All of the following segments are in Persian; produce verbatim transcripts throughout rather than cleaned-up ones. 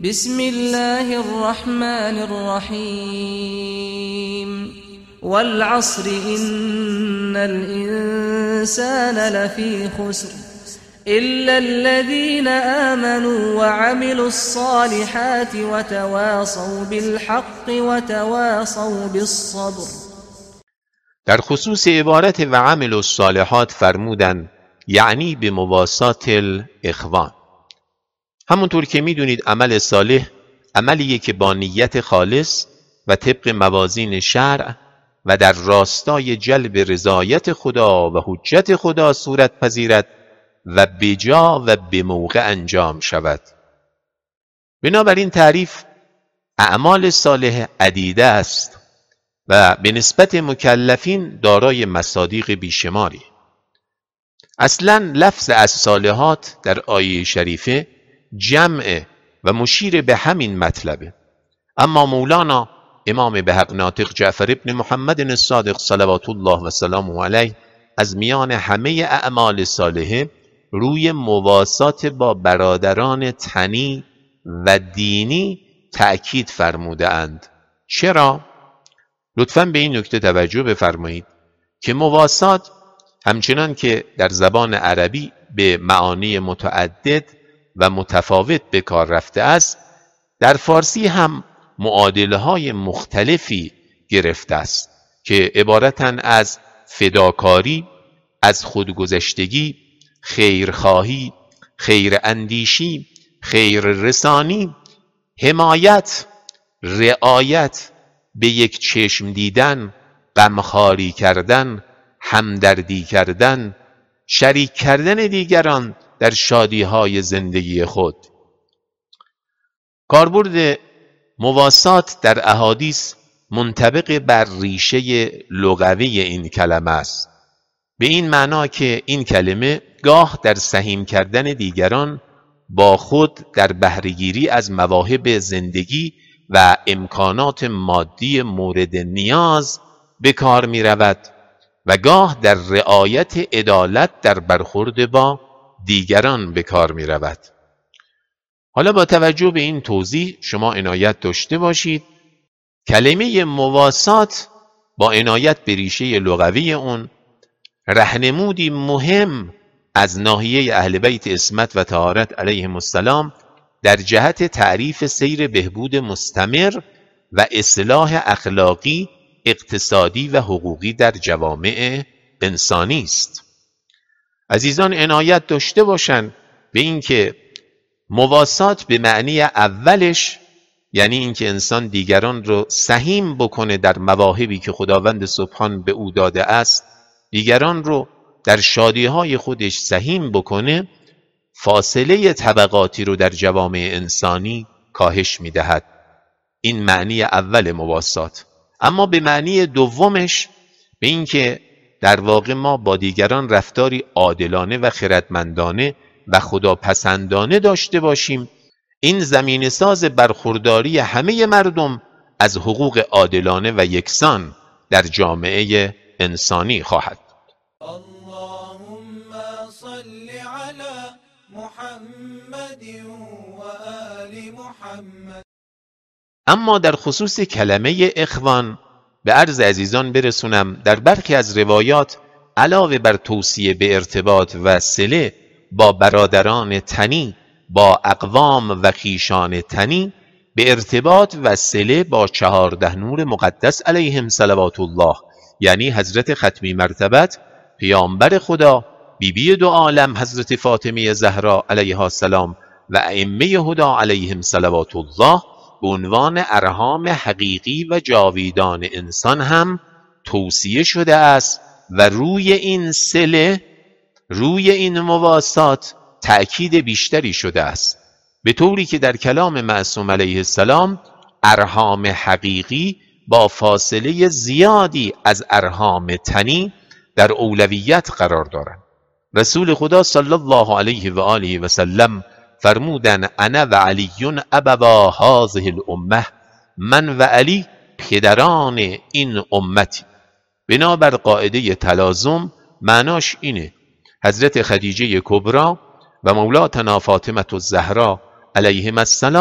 بسم الله الرحمن الرحيم والعصر إن الإنسان لفي خسر إلا الذين آمنوا وعملوا الصالحات وتواصوا بالحق وتواصوا بالصبر. در خصوص عبارت و عمل الصالحات فرمودن یعنی به مواسات الاخوان. همونطور که میدونید عمل صالح عملیه که با نیت خالص و طبق موازین شرع و در راستای جلب رضایت خدا و حجت خدا صورت پذیرد و بجا و به موقع انجام شود. بنابراین تعریف اعمال صالح عدیده است و به نسبت مکلفین دارای مصادیق بیشماری. اصلا لفظ الصالحات در آیه شریفه جمع و مشیر به همین مطلبه، اما مولانا امام بحق ناطق جعفر ابن محمد الصادق صلوات الله و سلامه علیه از میان همه اعمال صالحه روی مواسات با برادران تنی و دینی تأکید فرموده اند. چرا؟ لطفاً به این نکته توجه بفرمایید که مواسات همچنان که در زبان عربی به معانی متعدد و متفاوت به کار رفته است، در فارسی هم معادله‌های مختلفی گرفته است که عبارتند از فداکاری، از خودگذشتگی، خیرخواهی، خیر اندیشی، خیر رسانی، حمایت، رعایت، به یک چشم دیدن، غمخواری کردن، همدردی کردن، شریک کردن دیگران در شادی‌های زندگی خود. کاربرد مواسات در احادیث منطبق بر ریشه لغوی این کلمه است، به این معنا که این کلمه گاه در سهیم کردن دیگران با خود در بهره‌گیری از مواهب زندگی و امکانات مادی مورد نیاز به کار می رود و گاه در رعایت عدالت در برخورد با دیگران به کار می رود. حالا با توجه به این توضیح شما عنایت داشته باشید کلمه مواسات با عنایت به ریشه لغوی اون رهنمودی مهم از ناحیه اهل بیت عصمت و طهارت علیهم السلام در جهت تعریف سیر بهبود مستمر و اصلاح اخلاقی، اقتصادی و حقوقی در جوامع انسانی است. عزیزان عنایت داشته باشند به اینکه مواسات به معنی اولش یعنی اینکه انسان دیگران رو سهیم بکنه در مواهبی که خداوند سبحان به او داده است، دیگران رو در شادی‌های خودش سهیم بکنه، فاصله طبقاتی رو در جوامع انسانی کاهش می‌دهد. این معنی اول مواسات. اما به معنی دومش به این که در واقع ما با دیگران رفتاری عادلانه و خردمندانه و خداپسندانه داشته باشیم، این زمینه ساز برخورداری همه مردم از حقوق عادلانه و یکسان در جامعه انسانی خواهد. اللهم صل علی محمد و آل محمد. اما در خصوص کلمه اخوان به عرض عزیزان برسونم در برخی از روایات علاوه بر توصیه به ارتباط و صله با برادران تنی، با اقوام و خویشان تنی، به ارتباط و صله با چهارده نور مقدس علیهم صلوات الله، یعنی حضرت ختمی مرتبت پیامبر خدا، بیبی دو عالم حضرت فاطمه زهرا علیها السلام و ائمه هدی علیهم صلوات الله، به عنوان ارحام حقیقی و جاویدان انسان هم توصیه شده است و روی این صله، روی این مواسات تأکید بیشتری شده است، به طوری که در کلام معصوم علیه السلام ارحام حقیقی با فاصله زیادی از ارحام تنی در اولویت قرار دارند. رسول خدا صلی الله علیه و آله و سلم فرمودن انا و علی ابوا هذه الامه، من و علی پدران این امتی. بنابر قاعده تلازم معناش اینه حضرت خدیجه کبرا و مولاتنا فاطمه الزهرا علیهم السلام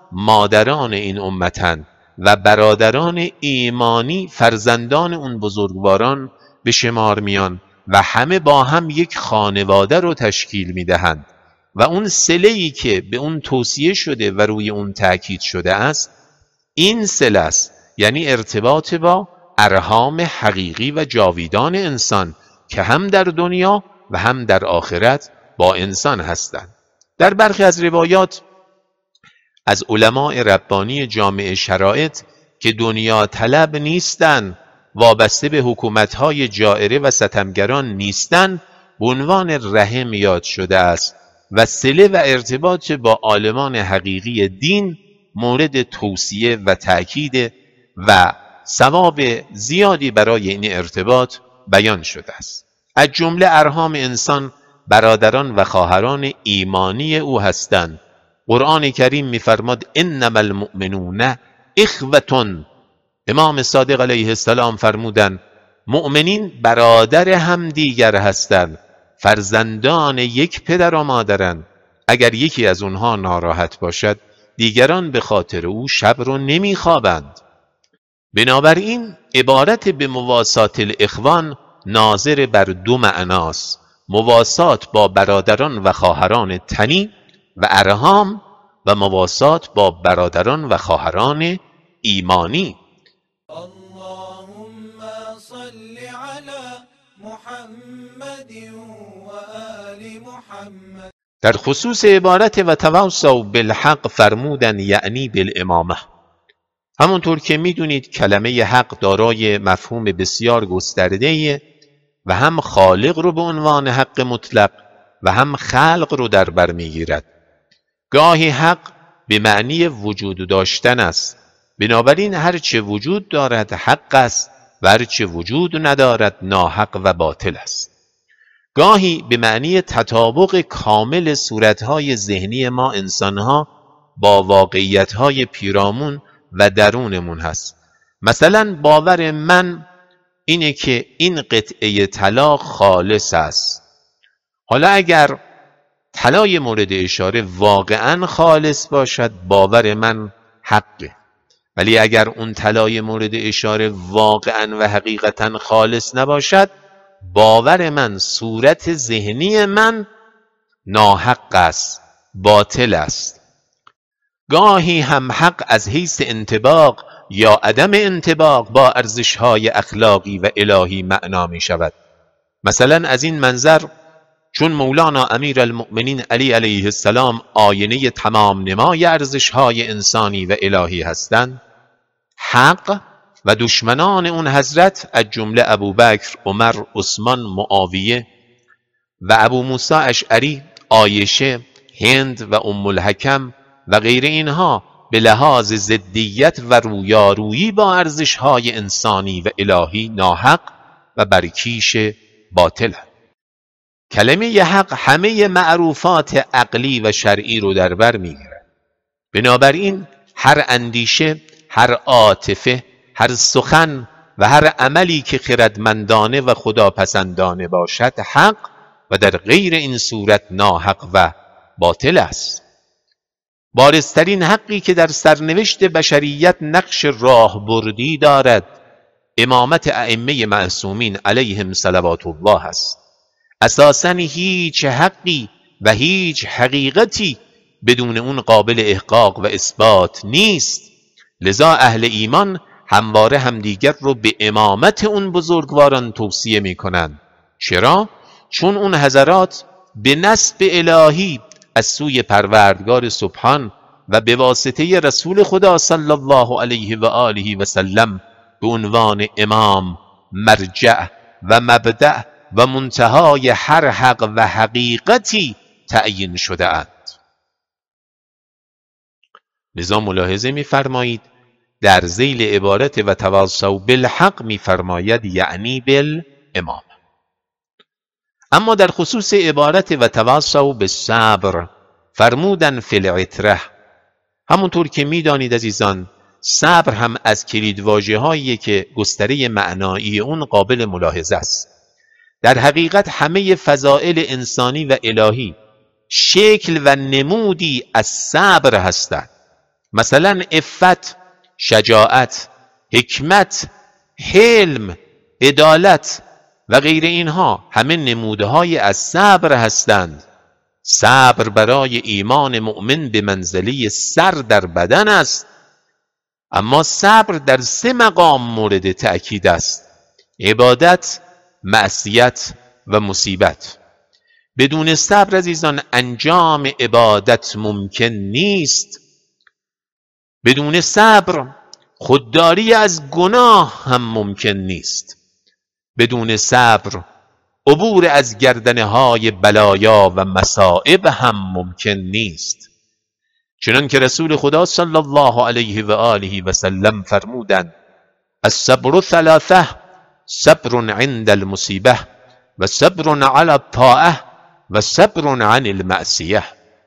مادران این امتن و برادران ایمانی فرزندان اون بزرگواران به شمار میان و همه با هم یک خانواده رو تشکیل میدهند و اون صله‌ای که به اون توصیه شده و روی اون تأکید شده است این صله است، یعنی ارتباط با ارحام حقیقی و جاویدان انسان که هم در دنیا و هم در آخرت با انسان هستند. در برخی از روایات از علماء ربانی جامع شرایط که دنیا طلب نیستند، وابسته به حکومت‌های جائره و ستمگران نیستند، به عنوان رحم یاد شده است و صله و ارتباط با عالمان حقیقی دین مورد توصیه و تأکید و ثواب زیادی برای این ارتباط بیان شده است. از جمله ارحام انسان برادران و خواهران ایمانی او هستند. قرآن کریم می‌فرماد انما المؤمنون اخوة. امام صادق علیه السلام فرمودند مؤمنین برادر هم دیگر هستند، فرزندان یک پدر و مادرند. اگر یکی از اونها ناراحت باشد دیگران به خاطر او شب رو نمیخوابند. بنابراین عبارت به مواسات الاخوان ناظر بر دو معناست: مواسات با برادران و خواهران تنی و ارحام و مواسات با برادران و خواهران ایمانی. اللهم صل على محمد و آل محمد. در خصوص عبارت و تواصوا بالحق فرمودن یعنی بالامامه. همونطور که میدونید کلمه حق دارای مفهوم بسیار گسترده‌ای و هم خالق رو به عنوان حق مطلق و هم خلق رو در بر میگیرد. گاهی حق به معنی وجود داشتن است، بنابراین هرچه وجود دارد حق است و هرچه وجود ندارد ناحق و باطل است. گاهی به معنی تطابق کامل صورتهای ذهنی ما انسانها با واقعیتهای پیرامون و درونمون هست. مثلا باور من اینه که این قطعه طلا خالص است. حالا اگر طلای مورد اشاره واقعا خالص باشد باور من حقه، ولی اگر اون طلای مورد اشاره واقعا و حقیقتا خالص نباشد باور من، صورت ذهنی من ناحق است، باطل است. گاهی هم حق از حیث انطباق یا عدم انطباق با ارزش‌های اخلاقی و الهی معنا می شود. مثلا از این منظر چون مولانا امیرالمؤمنین علی علیه السلام آینه تمام نمای ارزش‌های انسانی و الهی هستند، حق و دشمنان اون حضرت از جمله ابوبکر، عمر، عثمان، معاویه و ابو موسی اشعری، عایشه، هند و ام الحکم و غیر اینها به لحاظ ضدیت و رویارویی با ارزش‌های انسانی و الهی ناحق و برکیش باطل. کلمه حق همه معروفات عقلی و شرعی رو در بر میگیرد. بنابراین هر اندیشه، هر عاطفه، هر سخن و هر عملی که خردمندانه و خداپسندانه باشد حق و در غیر این صورت ناحق و باطل است. بارزترین حقی که در سرنوشت بشریت نقش راهبردی دارد امامت ائمه معصومین علیهم صلوات الله است. اساساً هیچ حقی و هیچ حقیقتی بدون اون قابل احقاق و اثبات نیست. لذا اهل ایمان همواره همدیگر رو به امامت اون بزرگواران توصیه می کنند. چرا؟ چون اون حضرات به نسب الهی از سوی پروردگار سبحان و به واسطه رسول خدا صلی الله علیه و آله و سلم به عنوان امام، مرجع و مبدأ و منتهای هر حق و حقیقتی تعیین شده اند. لذا ملاحظه می‌فرمایید در ذیل عبارت و تواصوا بالحق می‌فرماید یعنی بالامام. اما در خصوص عبارت و تواصوا بالصبر فرمودن فی العتره، همونطور که میدانید عزیزان صبر هم از کلیدواژه‌هایی که گستره معنایی اون قابل ملاحظه است. در حقیقت همه فضائل انسانی و الهی شکل و نمودی از صبر هستند. مثلا عفت، شجاعت، حکمت، حلم، عدالت و غیر اینها همه نموده‌های از صبر هستند. صبر برای ایمان مؤمن به منزله سر در بدن است، اما صبر در سه مقام مورد تأکید است: عبادت، معصیت و مصیبت. بدون صبر عزیزان انجام عبادت ممکن نیست. بدون صبر خودداری از گناه هم ممکن نیست. بدون صبر عبور از گردنهای بلایا و مصائب هم ممکن نیست. چنان که رسول خدا صلی الله علیه و آله و سلم فرمودند: الصبر ثلاثه، صبر عند المصیبه و صبر علی الطاعه و صبر عن المعصیه.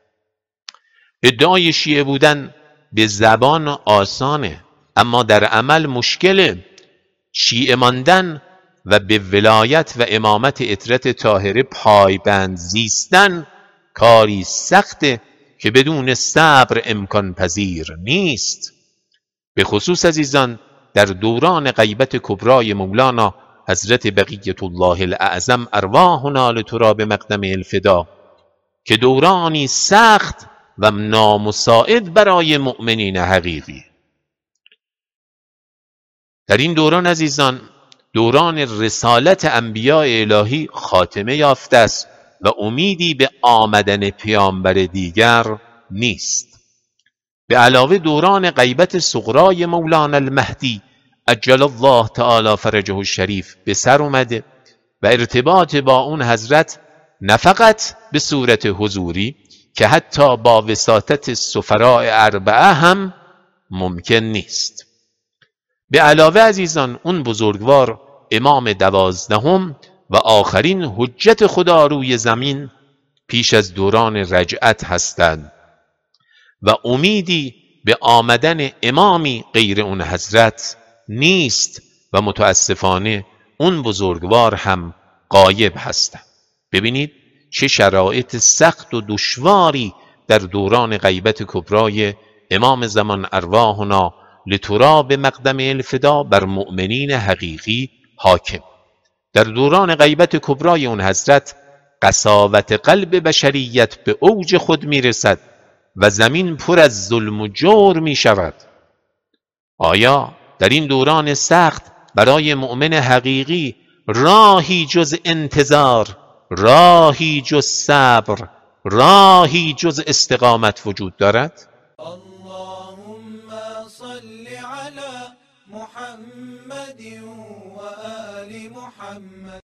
ادعای شیعه بودن به زبان آسانه، اما در عمل مشکله. شیعه ماندن و به ولایت و امامت عترت طاهره پایبند زیستن کاری سخته که بدون صبر امکان پذیر نیست. به خصوص عزیزان در دوران غیبت کبرای مولانا حضرت بقیت الله الاعظم ارواحنا لتراب مقدم الفدا، که دورانی سخت و نامساعد برای مؤمنین حقیقی. در این دوران عزیزان دوران رسالت انبیاء الهی خاتمه یافته است و امیدی به آمدن پیامبر دیگر نیست. به علاوه دوران غیبت صغرای مولانا المهدی عجل الله تعالی فرجه الشریف به سر اومده و ارتباط با اون حضرت نه فقط به صورت حضوری که حتی با وساطت سفراء اربعه هم ممکن نیست. به علاوه عزیزان اون بزرگوار امام دوازدهم و آخرین حجت خدا روی زمین پیش از دوران رجعت هستند و امیدی به آمدن امامی غیر اون حضرت نیست و متاسفانه اون بزرگوار هم غایب هستند. ببینید چه شرایط سخت و دشواری در دوران غیبت کبرای امام زمان ارواحنا لتراب مقدم الفدا بر مؤمنین حقیقی حاکم. در دوران غیبت کبرای اون حضرت قساوت قلب بشریت به اوج خود میرسد و زمین پر از ظلم و جور می شود. آیا در این دوران سخت برای مؤمن حقیقی راهی جز انتظار، راهی جز صبر، راهی جز استقامت وجود دارد؟ اللهم صل على محمد و آل محمد.